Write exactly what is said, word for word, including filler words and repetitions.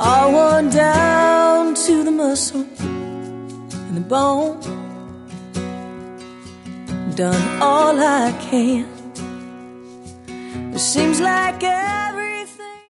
all worn down to the muscle and the bone. Done all I can. It seems like every